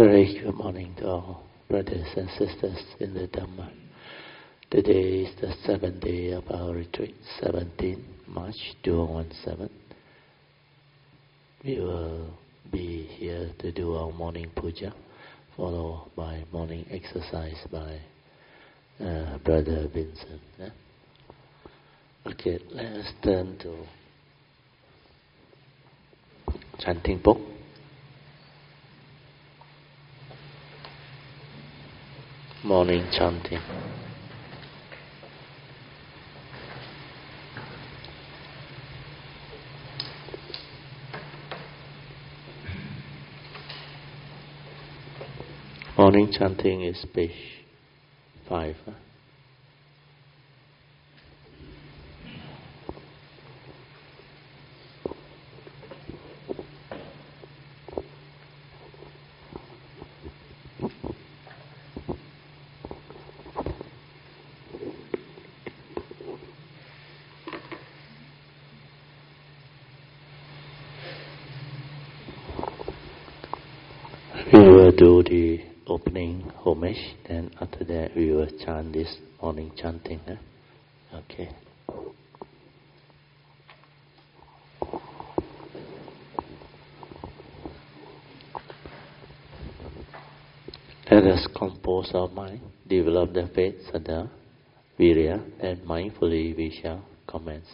Very good morning to all brothers and sisters in the Dhamma. Today is the 7th day of our retreat, 17 March 2017. We will be here to do our morning puja, followed by morning exercise by Brother Vincent. Okay, let us turn to chanting book. Morning chanting. Morning chanting is page 5. We will do the opening homage, then after that we will chant this morning chanting. Okay. Let us compose our mind, develop the faith, saddha, virya, and mindfully we shall commence.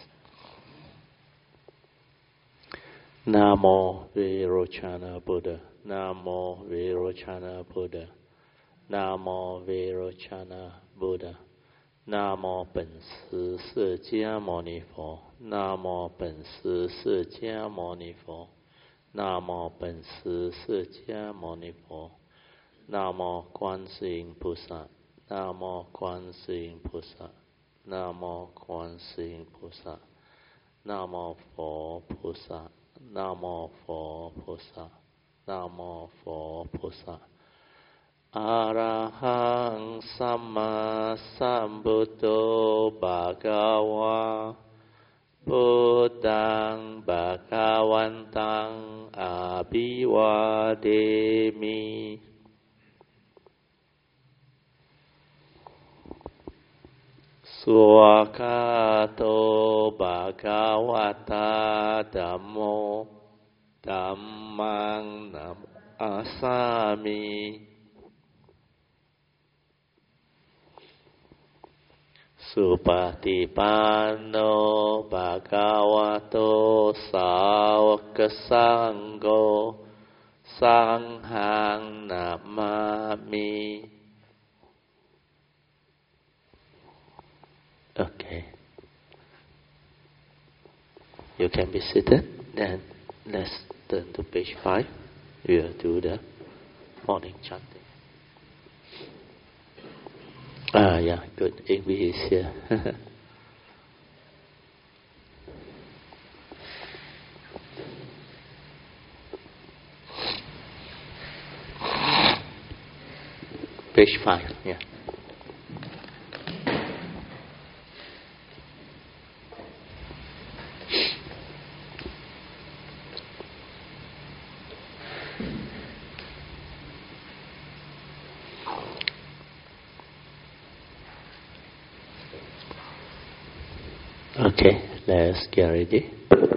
Namo Virochana Buddha. Namo Virochana Buddha. Namo Virochana Buddha. Namo 本师释迦牟尼佛。Namo 本师释迦牟尼佛。Namo 本师释迦牟尼佛。Namo 观世音菩萨。Namo 观世音菩萨。Namo 观世音菩萨。Namo 佛菩萨。Namo 佛菩萨。Namo 佛菩萨。อะระหังสัมมาสัมพุทโธภะคะวะพุทธังภะคะวันตังอะภิวาเทมิสุขะโตภะคะวะตาธัมโมธัมมังนัมอาสามิสุปฏิปันโนภะคะวะโตสาวกสังโฆสังฆังนะมามิ Okay. You can be seated. Then let's turn to page 5. We will do the morning chanting. Yeah, good. English is here. Page 5, yeah. Okay, let's get ready.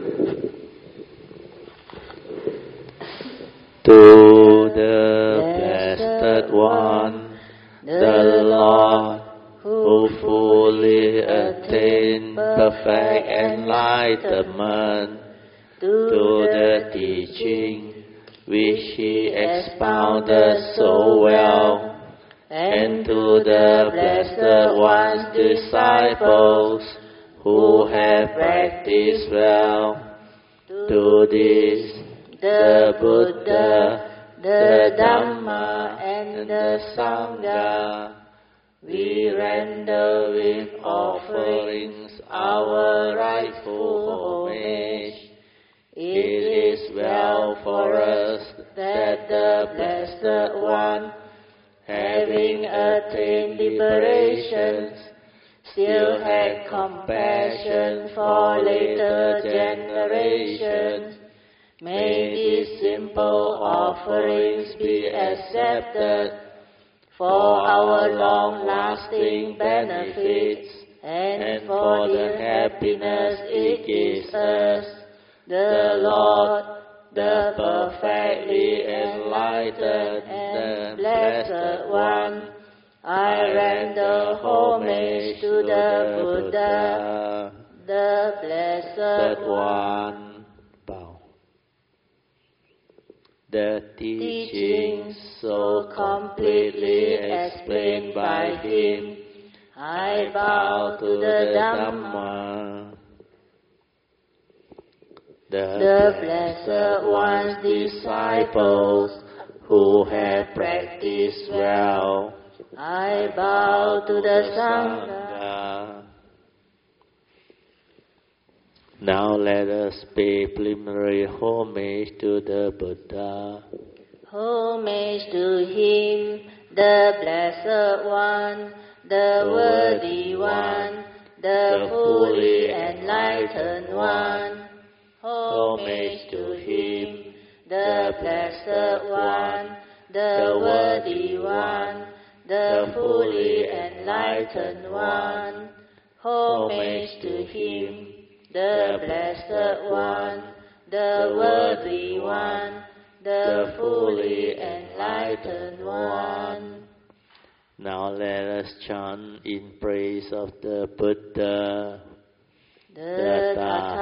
To the Blessed One, the Lord, who fully attained perfect enlightenment, to the teaching which he expounded so well, and to the Blessed One's disciples, who have practiced well, to this, the Buddha, the Dhamma, and the Sangha, we render with offerings our rightful homage. It is well for us that the Blessed One, having attained liberation, still had compassion for later generations, May these simple offerings be accepted for our long-lasting benefits and for the happiness it gives us. The Lord, the perfectly enlightened and Blessed One, I render homage to the Buddha, the Blessed One. Bow. The teachings so completely explained by him, I bow to the Dhamma. The Blessed One's disciples who have practiced well, I bow to the Sangha. Now let us pay preliminary homage to the Buddha. Homage to him, the Blessed One, the Worthy One, the fully enlightened One. Homage to him, the Blessed One, the Worthy One, the fully enlightened One. Homage to him, the Blessed One, the Worthy One, the fully enlightened One. Now let us chant in praise of the Buddha. The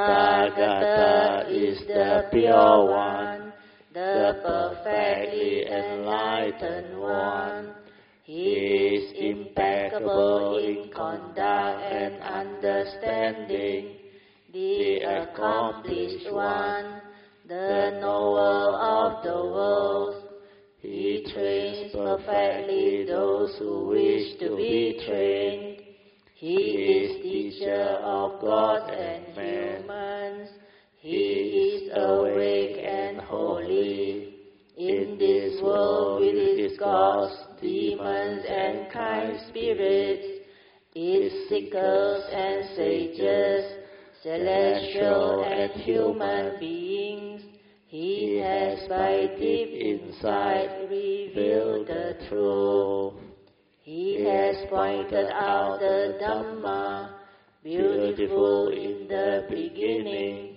Tathagata is the pure one, the perfectly enlightened one. He is impeccable in conduct and understanding, the accomplished one, the knower of the world. He trains perfectly those who wish to be trained. He is teacher of gods and humans. He is awake and holy. In this world with its gods, demons and kind spirits, its seekers and sages, celestial and human beings, he has by deep insight revealed the truth. He has pointed out the Dhamma, beautiful in the beginning,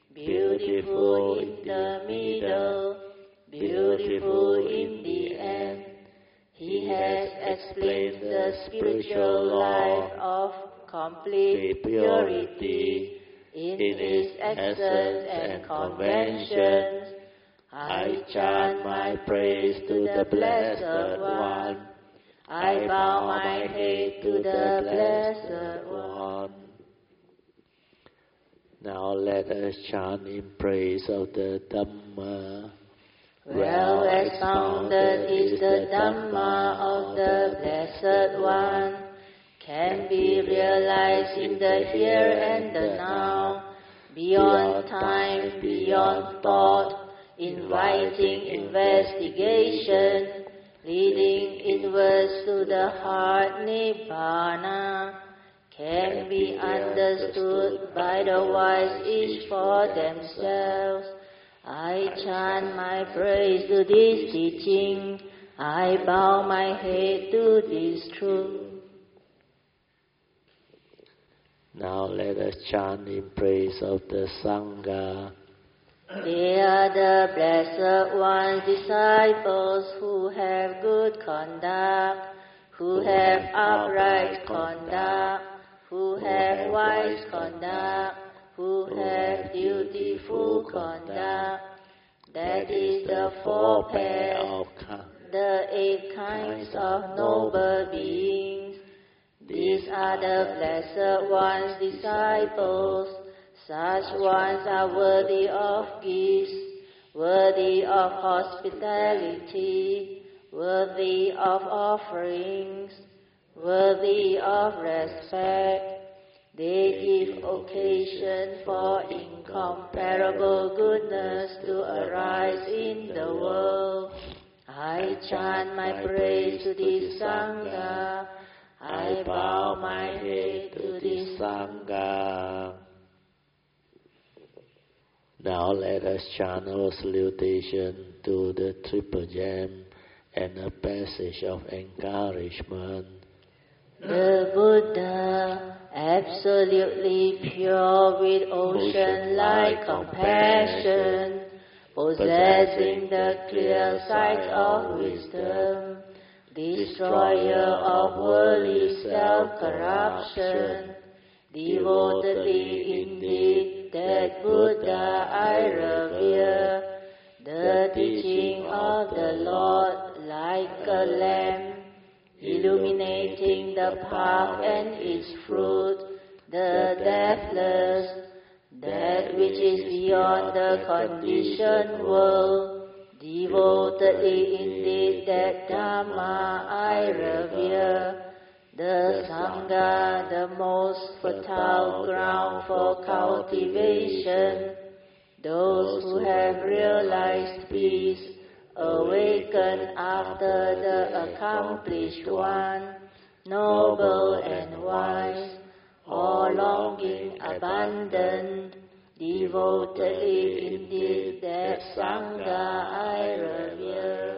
beautiful in the middle, beautiful in the end. He has explained the spiritual life of complete purity in its essence and conventions. I chant my praise to the Blessed One. I bow my head to the Blessed One. Now let us chant in praise of the Dhamma. Well expounded is the Dhamma of the Blessed One, can be realized in the here and the now, beyond time, beyond thought, inviting investigation, leading inwards to the heart Nibbana, can be understood by the wise each for themselves. I chant my praise to this teaching. I bow my head to this truth. Now let us chant in praise of the Sangha. They are the Blessed One's disciples who have good conduct, who have upright conduct, who have wise conduct, who have dutiful conduct. That is the four pairs, the 8 kinds of noble beings. These are the Blessed One's disciples. Such ones are worthy of gifts, worthy of hospitality, worthy of offerings, worthy of respect. They give occasion for incomparable goodness to arise in the world. I chant my praise to this Sangha. I bow my head to this Sangha. Now let us chant our salutation to the triple gem and a passage of encouragement. The Buddha, absolutely pure with ocean-like compassion, possessing the clear sight of wisdom, destroyer of worldly self-corruption, devotedly indeed that Buddha I revere, the teaching of the Lord like a lamp, illuminating the path and its fruit, the deathless, that which is beyond the conditioned world, devotedly indeed that Dhamma I revere, the Sangha, the most fertile ground for cultivation, those who have realized peace, awaken after the accomplished one, noble and wise, all longing abundant, devotedly indeed that Sangha I revere.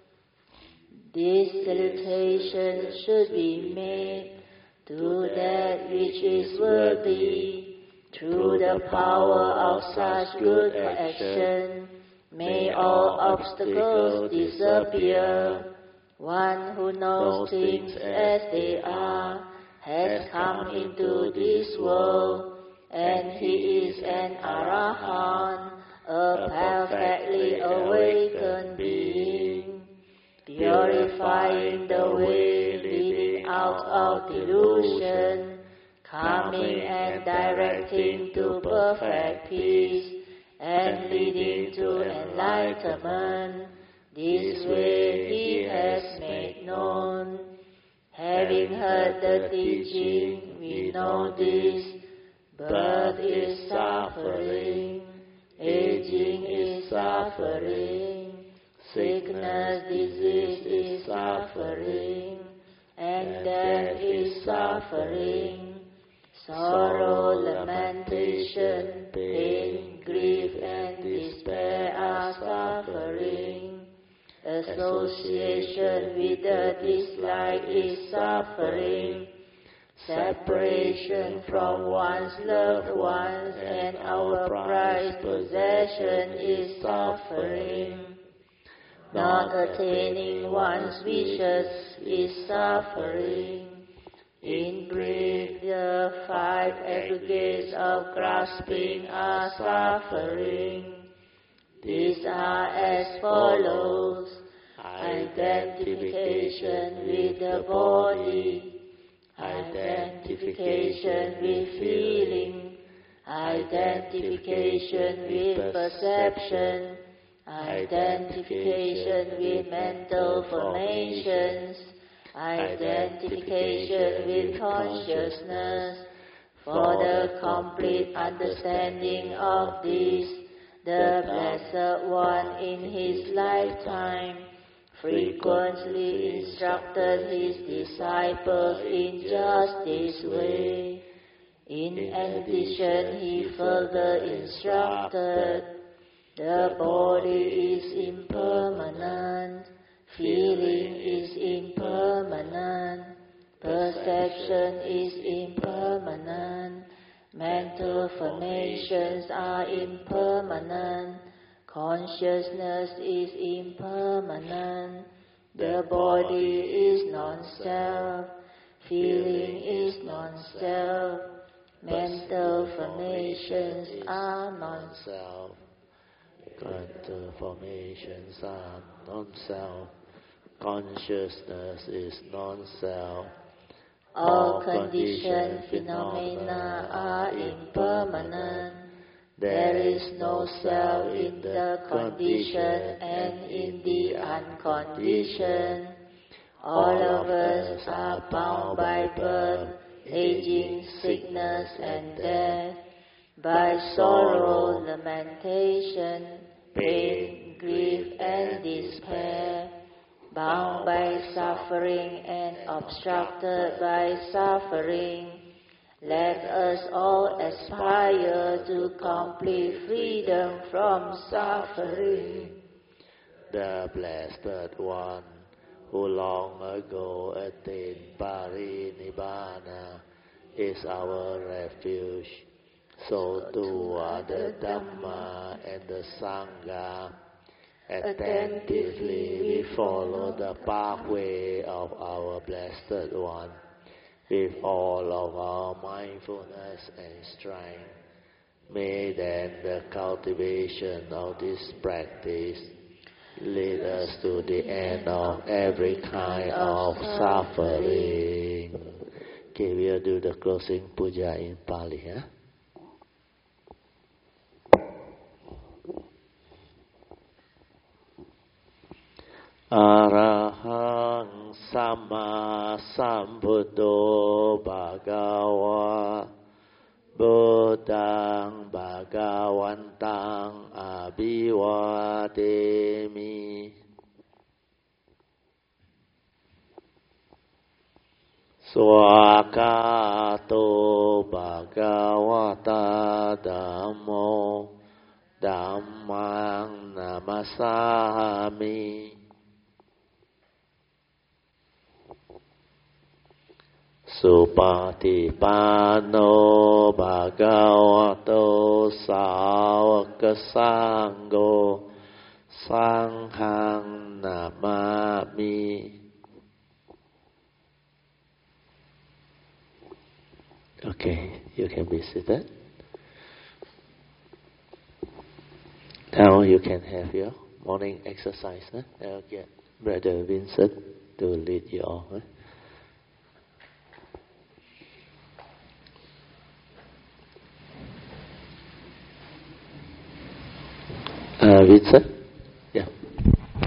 This salutation should be made to that which is worthy, through the power of such good action. May all obstacles disappear. One who knows things as they are has come into this world, and he is an Arahant, a perfectly awakened being, purifying the way leading out of delusion, calming and directing to perfect peace, and leading to enlightenment. This way he has made known. Having heard the teaching, we know this. Birth is suffering, aging is suffering, sickness, disease is suffering, and death is suffering. Sorrow, lamentation, pain, grief, and despair are suffering. Association with the dislike is suffering. Separation from one's loved ones and our prized possession is suffering. Not attaining one's wishes is suffering. In brief, the 5 aggregates of grasping are suffering. These are as follows: identification with the body, identification with feeling, identification with perception, identification with mental formations, identification with consciousness. For the complete understanding of this, the Blessed One in his lifetime frequently instructed his disciples in just this way. In addition, he further instructed, the body is impermanent, feeling is impermanent, perception is impermanent, mental formations are impermanent, consciousness is impermanent, the body is non-self, feeling is non-self, mental formations are non-self, mental formations are non-self, consciousness is non-self. All conditioned phenomena are impermanent. There is no self in the conditioned and in the unconditioned. All of us are bound by birth, aging, sickness, and death, by sorrow, lamentation, pain, grief, and despair, bound by suffering and obstructed by suffering, Let us all aspire to complete freedom from suffering. The Blessed One, who long ago attained Parinibbana, is our refuge. So too are the Dhamma and the Sangha. Attentively we follow the pathway of our Blessed One with all of our mindfulness and strength. May then the cultivation of this practice lead us to the end of every kind of suffering. Okay, we'll do the closing puja in Pali. Arahang Sama Sambuddho Bhagava Buddhang Bhagavantang Abhivademi Swakato Bhagavata Dhammo Dhammang Namasami Supatipano Bhagavato Sāvaka Sangho Sanghang Namami. Okay, you can be seated. Now you can have your morning exercise. I'll get Brother Vincent to lead you all. Vincent?